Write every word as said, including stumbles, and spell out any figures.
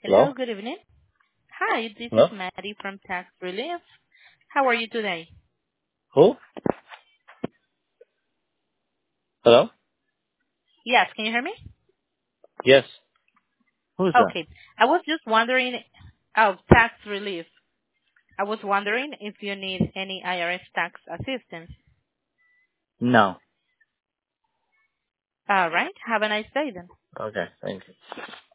Hello? Hello, good evening. Hi, this is Hello? Maddie from Tax Relief. How are you today? Who? Hello? Yes, can you hear me? Yes. Who's that? Okay. I was just wondering, oh, Tax Relief. I was wondering if you need any I R S tax assistance. No. All right. Have a nice day then. Okay, thank you.